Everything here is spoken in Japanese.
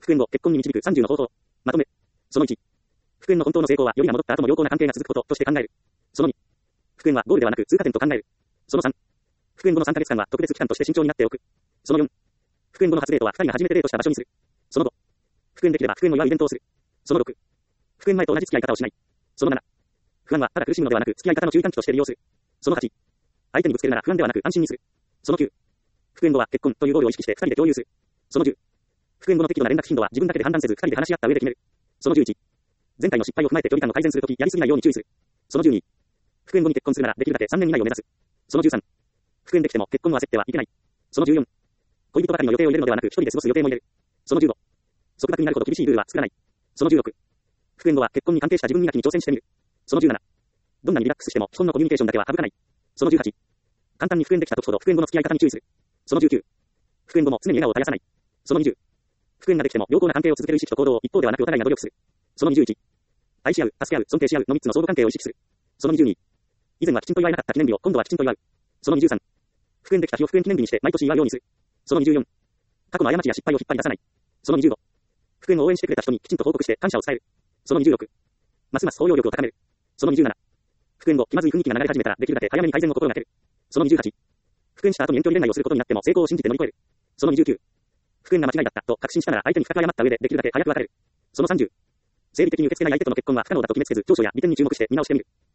復縁後、結婚に導く30の方法。まとめ。その1。復縁の本当の成功は、よりが戻った後も良好な関係が続くこととして考える。その2。復縁はゴールではなく通過点と考える。その3。復縁後の3ヶ月間は特別期間として慎重になっておく。その4。復縁後の初デートは2人が初めてデートした場所にする。その5。復縁できれば復縁を祝うイベントをする。その6。復縁前と同じ付き合い方をしない。その7。不安はただ苦しむのではなく付き合い方の注意喚起として利用する。その8。相手にぶつけるなら不安ではなく安心にする。その9。復縁後は結婚というゴールを意識して2人で共有する。その10。復縁後の適度な連絡頻度は自分だけで判断せず2人で話し合った上で決める。その11。前回の失敗を踏まえて距離感を改善するときやりすぎないように注意する。その12。復縁後に結婚するならできるだけ3年以内を目指す。その13。復縁できても結婚を焦ってはいけない。その14。恋人ばかりの予定を入れるのではなく一人で過ごす予定も入れる。その15。束縛になるほど厳しいルールは作らない。その16。復縁後は結婚に関係した自分磨きに挑戦してみる。その17。どんなにリラックスしても基本のコミュニケーションだけは省かない。その18。簡単に復縁できた時ほど復縁後の付き合い方に注意する。その19。復縁後も常に笑顔を絶やさない。その20。復縁ができても良好な関係を続ける意識と行動を一方ではなくお互いが努力する。その21。愛し合う、助け合う、尊敬し合うの3つの相互関係を意識する。その22。以前はきちんと祝えなかった記念日を今度はきちんと祝う。その23。復縁できた日を復縁記念日にして毎年祝うようにする。その24。過去の過ちや失敗を引っ張り出さない。その25。復縁を応援してくれた人にきちんと報告して感謝を伝える。その26。ますます包容力を高める。その27。復縁後、気まずい雰囲気が流れ始めたらできるだけ早めに改善を心がける。その28。復縁した後に遠距離恋愛をすることになっても成功を信じて乗り越える。その29。復縁が間違いだったと確信したなら相手に深く謝った上でできるだけ早く別れる。その30。生理的に受け付けない相手との結婚は不可能だと決めつけず、長所や利点に注目して見直してみる。